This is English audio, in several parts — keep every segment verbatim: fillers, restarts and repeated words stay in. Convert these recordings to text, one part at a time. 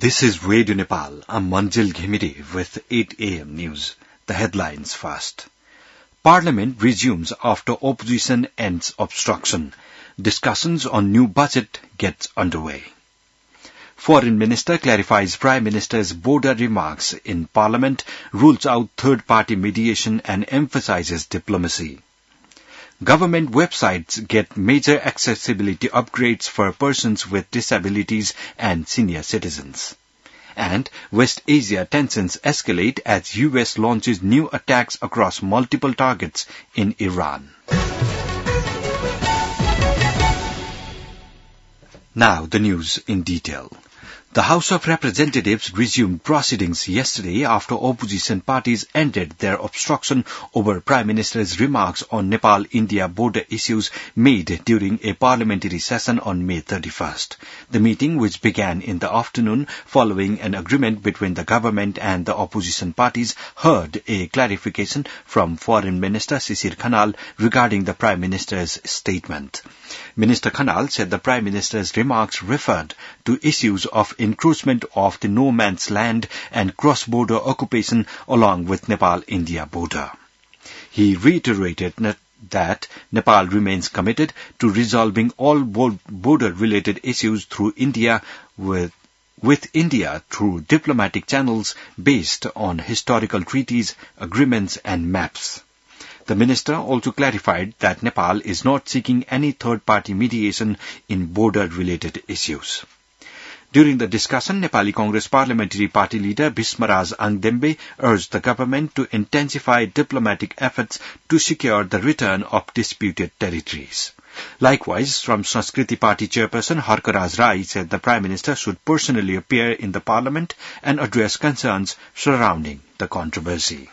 This is Radio Nepal. I'm Manjil Ghimiri with eight a.m. news. The headlines first. Parliament resumes after opposition ends obstruction. Discussions on new budget gets underway. Foreign Minister clarifies Prime Minister's border remarks in Parliament, rules out third-party mediation and emphasizes diplomacy. Government websites get major accessibility upgrades for persons with disabilities and senior citizens. And West Asia tensions escalate as U S launches new attacks across multiple targets in Iran. Now the news in detail. The House of Representatives resumed proceedings yesterday after opposition parties ended their obstruction over Prime Minister's remarks on Nepal-India border issues made during a parliamentary session on May thirty-first. The meeting, which began in the afternoon following an agreement between the government and the opposition parties, heard a clarification from Foreign Minister Shishir Khanal regarding the Prime Minister's statement. Minister Khanal said the Prime Minister's remarks referred to issues of encroachment of the no man's land and cross-border occupation along with Nepal-India border. He reiterated that Nepal remains committed to resolving all border-related issues through India with with India through diplomatic channels based on historical treaties, agreements and maps. The minister also clarified that Nepal is not seeking any third-party mediation in border-related issues. During the discussion, Nepali Congress Parliamentary Party leader Bhismaraj Angdembe urged the government to intensify diplomatic efforts to secure the return of disputed territories. Likewise, from Sanskriti Party chairperson Harkaraj Rai said the Prime Minister should personally appear in the Parliament and address concerns surrounding the controversy.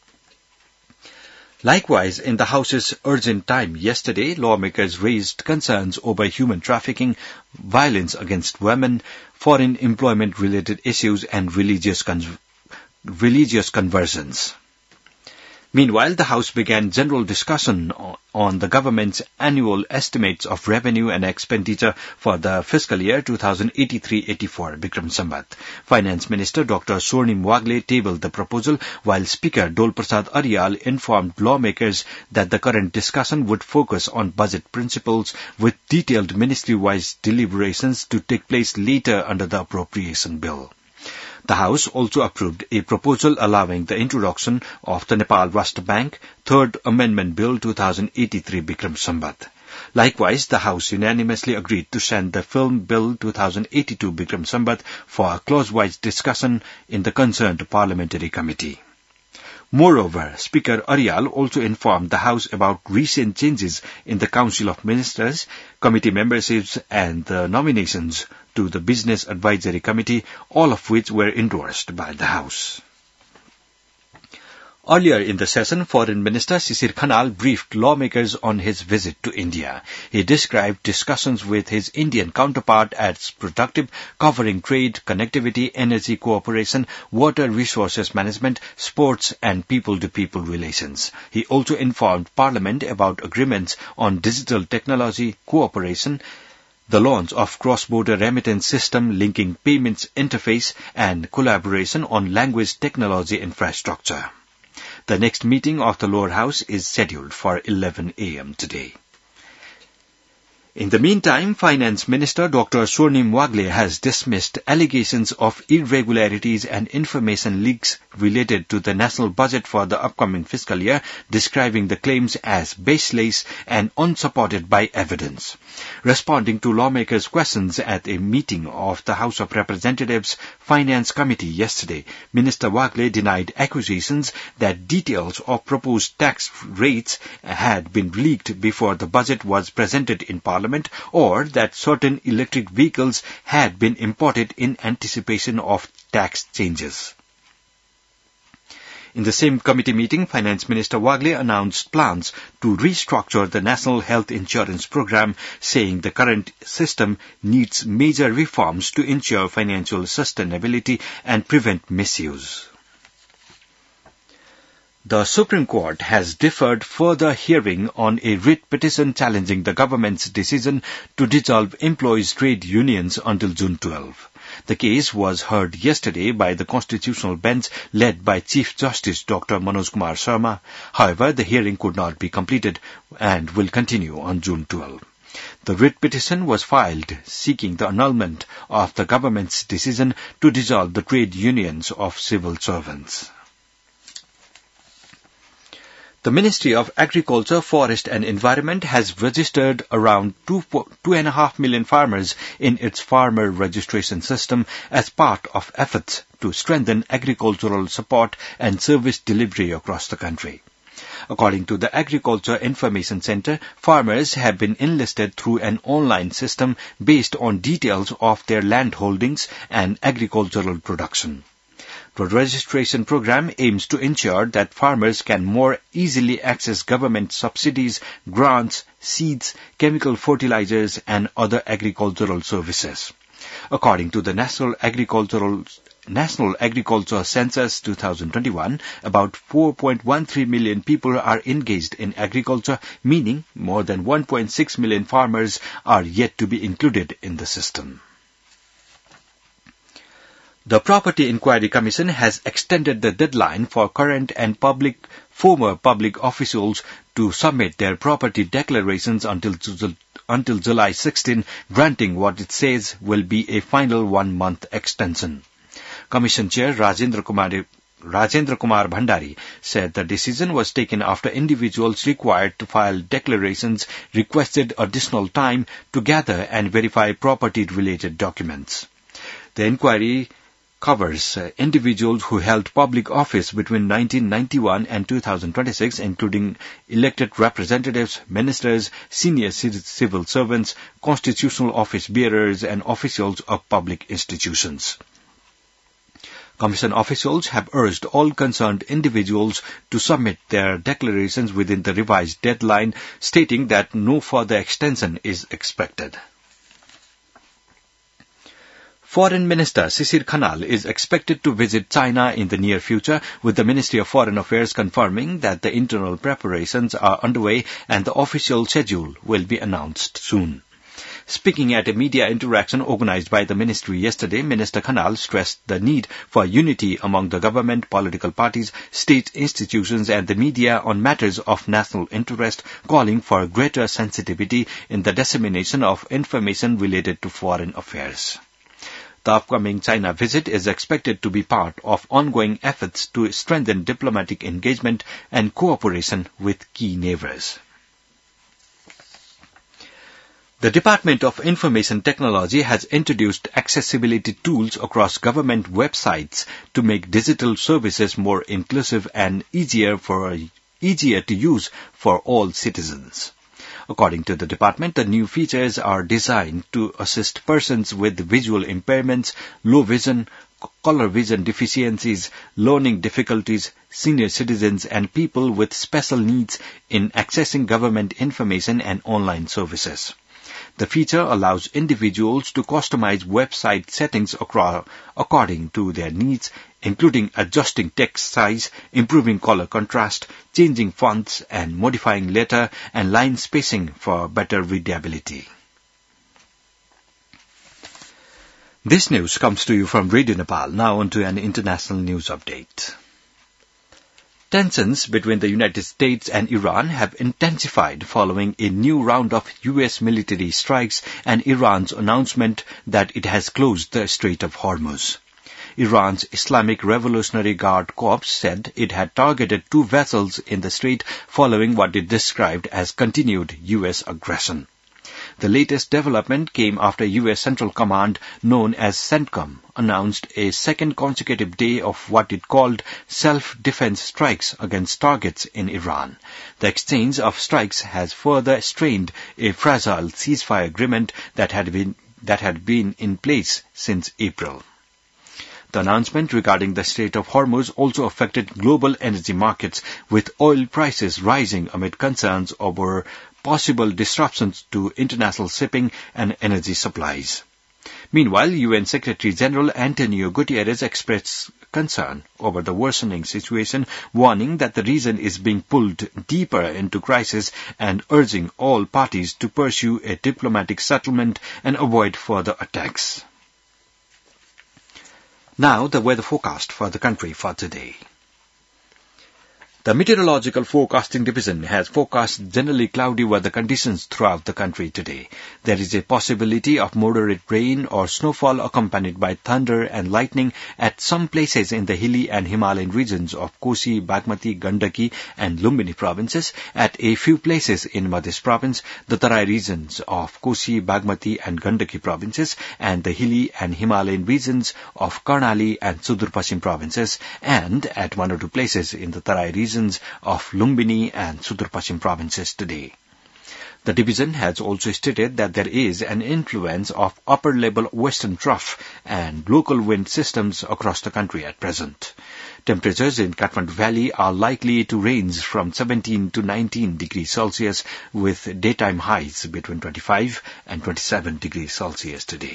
Likewise, in the House's urgent time yesterday, lawmakers raised concerns over human trafficking, violence against women, foreign employment-related issues, and religious, con- religious conversions. Meanwhile, the House began general discussion on the government's annual estimates of revenue and expenditure for the fiscal year twenty eighty-three eighty-four, Bikram Sambat. Finance Minister Doctor Swarnim Wagle tabled the proposal, while Speaker Dol Prasad Aryal informed lawmakers that the current discussion would focus on budget principles, with detailed ministry-wise deliberations to take place later under the appropriation bill. The House also approved a proposal allowing the introduction of the Nepal Rashtra Bank Third Amendment Bill twenty eighty-three Bikram Sambat. Likewise, the House unanimously agreed to send the Film Bill twenty eighty-two Bikram Sambat for a clause-wise discussion in the concerned parliamentary committee. Moreover, Speaker Aryal also informed the House about recent changes in the Council of Ministers, committee memberships and the nominations to the Business Advisory Committee, all of which were endorsed by the House. Earlier in the session, Foreign Minister Shishir Khanal briefed lawmakers on his visit to India. He described discussions with his Indian counterpart as productive, covering trade, connectivity, energy cooperation, water resources management, sports and people-to-people relations. He also informed Parliament about agreements on digital technology, cooperation, the launch of cross-border remittance system linking payments interface, and collaboration on language technology infrastructure. The next meeting of the lower house is scheduled for eleven a.m. today. In the meantime, Finance Minister Doctor Swarnim Wagle has dismissed allegations of irregularities and information leaks related to the national budget for the upcoming fiscal year, describing the claims as baseless and unsupported by evidence. Responding to lawmakers' questions at a meeting of the House of Representatives Finance Committee yesterday, Minister Wagle denied accusations that details of proposed tax rates had been leaked before the budget was presented in Parliament, or that certain electric vehicles had been imported in anticipation of tax changes. In the same committee meeting, Finance Minister Wagle announced plans to restructure the National Health Insurance Program, saying the current system needs major reforms to ensure financial sustainability and prevent misuse. The Supreme Court has deferred further hearing on a writ petition challenging the government's decision to dissolve employees' trade unions until June twelfth. The case was heard yesterday by the Constitutional Bench led by Chief Justice Doctor Manoj Kumar Sharma. However, the hearing could not be completed and will continue on June twelfth. The writ petition was filed seeking the annulment of the government's decision to dissolve the trade unions of civil servants. The Ministry of Agriculture, Forest and Environment has registered around two, two and a half million farmers in its farmer registration system as part of efforts to strengthen agricultural support and service delivery across the country. According to the Agriculture Information Center, farmers have been enlisted through an online system based on details of their land holdings and agricultural production. The registration program aims to ensure that farmers can more easily access government subsidies, grants, seeds, chemical fertilizers, and other agricultural services. According to the National Agricultural National Agriculture Census twenty twenty-one, about four point one three million people are engaged in agriculture, meaning more than one point six million farmers are yet to be included in the system. The Property Inquiry Commission has extended the deadline for current and public former public officials to submit their property declarations until until July sixteenth, granting what it says will be a final one-month extension. Commission Chair Rajendra Kumar Rajendra Kumar Bhandari said the decision was taken after individuals required to file declarations requested additional time to gather and verify property-related documents. The inquiry covers uh, individuals who held public office between nineteen ninety-one and two thousand twenty-six, including elected representatives, ministers, senior civil servants, constitutional office bearers, and officials of public institutions. Commission officials have urged all concerned individuals to submit their declarations within the revised deadline, stating that no further extension is expected. Foreign Minister Shishir Khanal is expected to visit China in the near future, with the Ministry of Foreign Affairs confirming that the internal preparations are underway and the official schedule will be announced soon. Speaking at a media interaction organized by the ministry yesterday, Minister Khanal stressed the need for unity among the government, political parties, state institutions and the media on matters of national interest, calling for greater sensitivity in the dissemination of information related to foreign affairs. The upcoming China visit is expected to be part of ongoing efforts to strengthen diplomatic engagement and cooperation with key neighbors. The Department of Information Technology has introduced accessibility tools across government websites to make digital services more inclusive and easier for easier to use for all citizens. According to the department, the new features are designed to assist persons with visual impairments, low vision, color vision deficiencies, learning difficulties, senior citizens, and people with special needs in accessing government information and online services. The feature allows individuals to customize website settings across, according to their needs, including adjusting text size, improving color contrast, changing fonts, and modifying letter and line spacing for better readability. This news comes to you from Radio Nepal. Now on to an international news update. Tensions between the United States and Iran have intensified following a new round of U S military strikes and Iran's announcement that it has closed the Strait of Hormuz. Iran's Islamic Revolutionary Guard Corps said it had targeted two vessels in the strait following what it described as continued U S aggression. The latest development came after U S Central Command, known as CENTCOM, announced a second consecutive day of what it called self-defense strikes against targets in Iran. The exchange of strikes has further strained a fragile ceasefire agreement that had been, that had been in place since April. The announcement regarding the Strait of Hormuz also affected global energy markets, with oil prices rising amid concerns over possible disruptions to international shipping and energy supplies. Meanwhile, U N Secretary General Antonio Guterres expressed concern over the worsening situation, warning that the region is being pulled deeper into crisis and urging all parties to pursue a diplomatic settlement and avoid further attacks. Now, the weather forecast for the country for today. The Meteorological Forecasting Division has forecast generally cloudy weather conditions throughout the country today. There is a possibility of moderate rain or snowfall accompanied by thunder and lightning at some places in the hilly and Himalayan regions of Kosi, Bagmati, Gandaki and Lumbini provinces, at a few places in Madhya Province, the Tarai regions of Kosi, Bagmati and Gandaki provinces, and the hilly and Himalayan regions of Karnali and Sudur Paschim provinces, and at one or two places in the Tarai region of Lumbini and Sudur Paschim provinces today. The division has also stated that there is an influence of upper-level western trough and local wind systems across the country at present. Temperatures in Kathmandu Valley are likely to range from seventeen to nineteen degrees Celsius, with daytime highs between twenty-five and twenty-seven degrees Celsius today.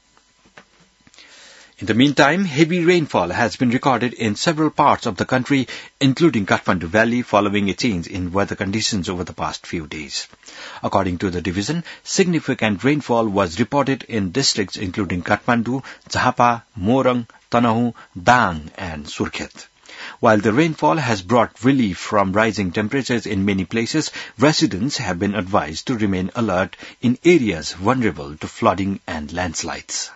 In the meantime, heavy rainfall has been recorded in several parts of the country, including Kathmandu Valley, following a change in weather conditions over the past few days. According to the division, significant rainfall was reported in districts including Kathmandu, Jhapa, Morang, Tanahu, Dang and Surkhet. While the rainfall has brought relief from rising temperatures in many places, residents have been advised to remain alert in areas vulnerable to flooding and landslides.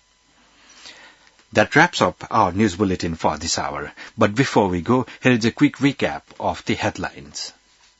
That wraps up our news bulletin for this hour. But before we go, here is a quick recap of the headlines.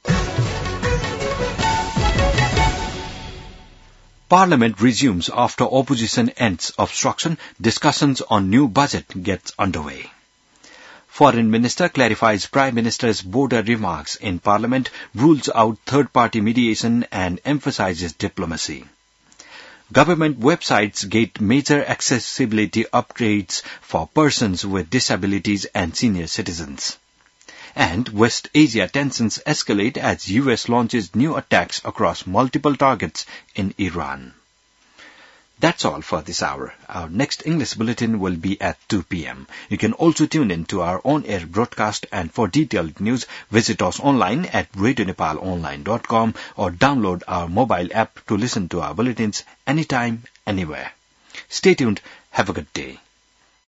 Parliament resumes after opposition ends obstruction. Discussions on new budget gets underway. Foreign Minister clarifies Prime Minister's border remarks in Parliament, rules out third-party mediation and emphasizes diplomacy. Government websites get major accessibility upgrades for persons with disabilities and senior citizens. And West Asia tensions escalate as U S launches new attacks across multiple targets in Iran. That's all for this hour. Our next English bulletin will be at two p.m. You can also tune in to our on-air broadcast, and for detailed news, visit us online at radio nepal online dot com or download our mobile app to listen to our bulletins anytime, anywhere. Stay tuned. Have a good day.